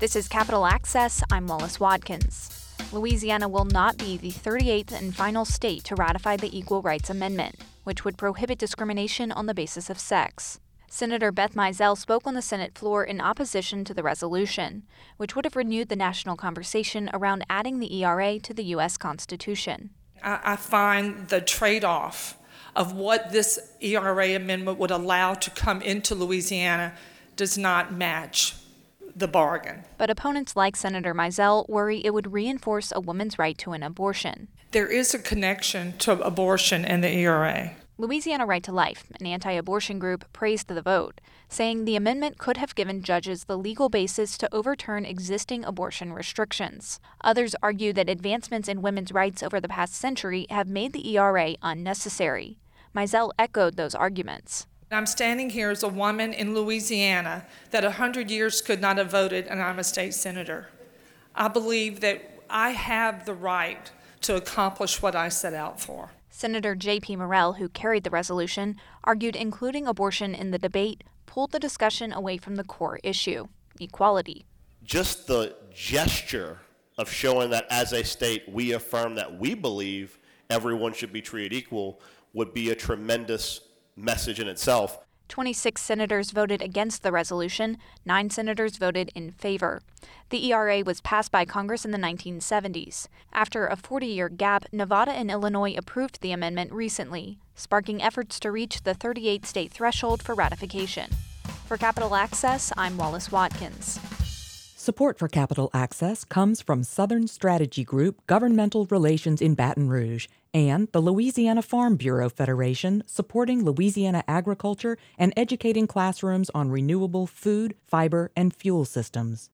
This is Capital Access. I'm Wallace Watkins. Louisiana will not be the 38th and final state to ratify the Equal Rights Amendment, which would prohibit discrimination on the basis of sex. Senator Beth Mizell spoke on the Senate floor in opposition to the resolution, which would have renewed the national conversation around adding the ERA to the U.S. Constitution. I find the trade-off of what this ERA amendment would allow to come into Louisiana does not match the bargain. But opponents like Senator Mizell worry it would reinforce a woman's right to an abortion. There is a connection to abortion in the ERA. Louisiana Right to Life, an anti-abortion group, praised the vote, saying the amendment could have given judges the legal basis to overturn existing abortion restrictions. Others argue that advancements in women's rights over the past century have made the ERA unnecessary. Mizell echoed those arguments. I'm standing here as a woman in Louisiana that 100 years could not have voted, and I'm a state senator. I believe that I have the right to accomplish what I set out for. Senator J.P. Morrell, who carried the resolution, argued including abortion in the debate pulled the discussion away from the core issue, equality. Just the gesture of showing that as a state we affirm that we believe everyone should be treated equal would be a tremendous message in itself. 26 senators voted against the resolution, 9 senators voted in favor. The ERA was passed by Congress in the 1970s. After a 40-year gap, Nevada and Illinois approved the amendment recently, sparking efforts to reach the 38-state threshold for ratification. For Capital Access, I'm Wallace Watkins. Support for Capital Access comes from Southern Strategy Group Governmental Relations in Baton Rouge and the Louisiana Farm Bureau Federation, supporting Louisiana agriculture and educating classrooms on renewable food, fiber, and fuel systems.